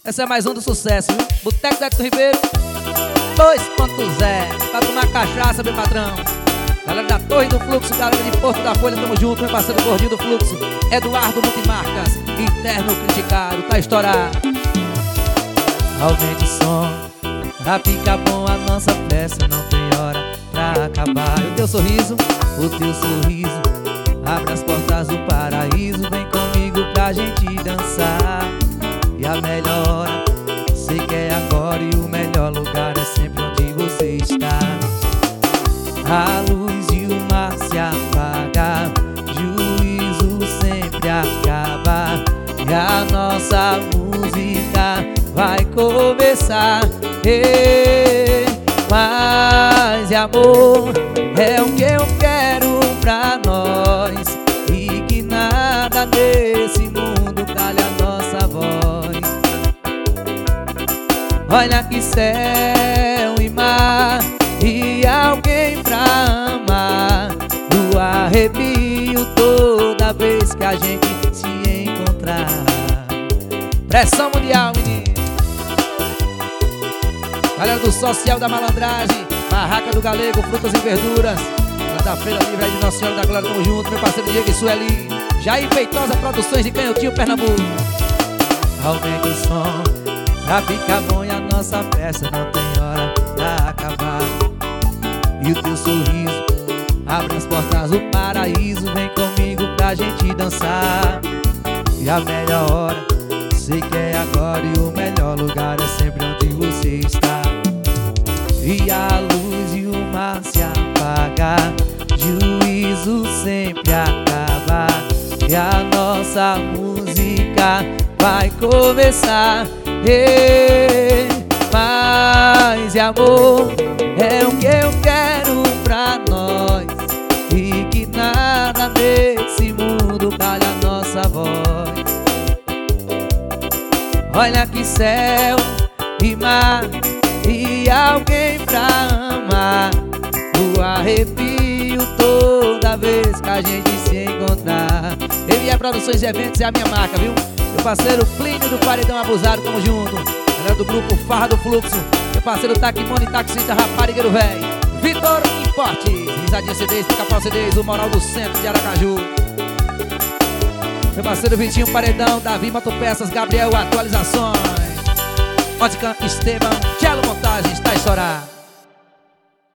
Essa é mais um do sucesso, viu? Boteco do Hector Ribeiro 2.0. Pra tomar cachaça, meu patrão. Galera da Torre do Fluxo, galera de Porto da Folha, tamo junto, meu parceiro gordinho do Fluxo. Eduardo Multimarcas, interno criticado, tá estourado. Aumente o som, pra ficar bom a nossa festa, não tem hora pra acabar. O teu sorriso abre as portas do paraíso. Vem comigo pra gente dançar. E a melhor hora, sei que é agora. E o melhor lugar é sempre onde você está. A luz e o mar se apaga, juízo sempre acaba. E a nossa música vai começar. Paz e amor é o que eu quero pra nós. E que nada nesse mundo cale a nossa voz. Olha que céu e mar, e alguém pra amar. Do arrepio toda vez que a gente se encontrar. Pressão mundial, menino. Galera do Social da Malandragem, Barraca do Galego, Frutas e Verduras, lá da Feira Livre aí de Nossa Senhora da Glória, tamo junto. Meu parceiro Diego e Sueli, Jair Feitosa Produções de Canhotinho, Pernambuco. Aumente o som, pra ficar bom e a nossa festa não tem hora pra acabar. E o teu sorriso abre as portas do paraíso. Vem comigo pra gente dançar. E a melhor hora, sei que é agora. E o melhor lugar é sempre onde você está. E a luz e o mar se apaga, juízo sempre acaba. E a nossa música vai começar. Paz e amor é o que eu quero pra nós. E que nada nesse mundo cale a nossa voz. Olha que céu e mar, e alguém pra amar. O arrepio toda vez que a gente se encontrar. Ele Produções e Eventos é a minha marca, viu? Meu parceiro Plínio do Paredão Abusado, tamo junto. Galera do grupo Farra do Fluxo, meu parceiro Taquimone, taxista, raparigueiro velho, Vitor Importes, Risadinha CDs, Pica-Pau CDs, o Moral do Centro de Aracaju. Meu parceiro Vitinho Paredão, Davi Motopeças, Gabriel Atualizações, Ótica Esteban, Tchelo Montagens, tá estourado.